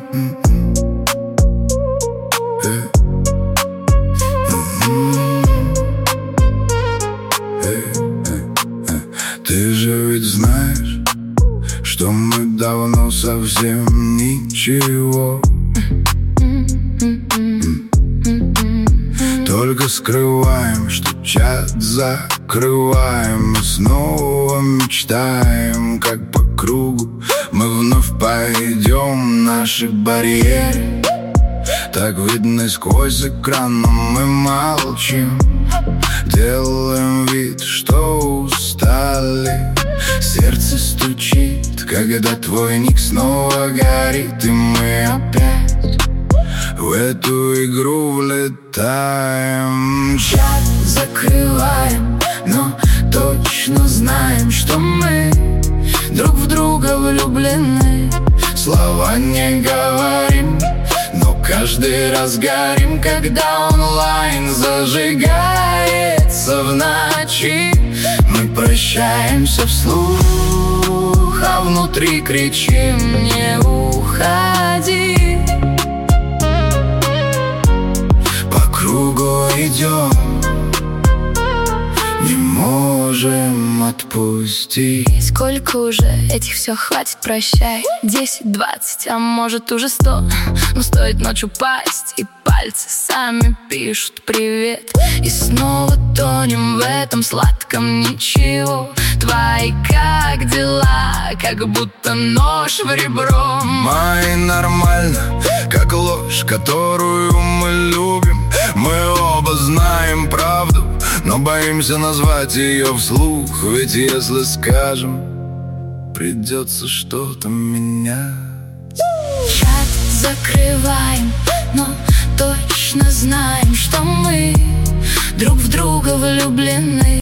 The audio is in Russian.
Ты же ведь знаешь, что мы давно совсем ничего, только скрываем, что чат закрываем. И снова мечтаем, как по кругу мы вновь пойдем наши барьеры. Так видно сквозь экран, но мы молчим, делаем вид, что устали. Сердце стучит, когда твой ник снова горит, и мы опять в эту игру влетаем. Чат закрываем, но точно знаем, что мы друг в друга влюблены. Слова не говорим, но каждый раз горим, когда онлайн зажигается в ночи. Мы прощаемся вслух, а внутри кричим: не уходи. По кругу идем, не можем отпустить. Сколько уже этих все, хватит, прощай. 10, 20, а может уже 100. Но стоит ночь упасть, и пальцы сами пишут привет. И снова тонем в этом сладком ничего. Твои как дела? Как будто нож в ребро. Мои нормально, как ложь, которую мы любим. Мы оба знаем правду, но боимся назвать ее вслух. Ведь если скажем, придется что-то менять. Чат закрываем, но точно знаем, что мы друг в друга влюблены.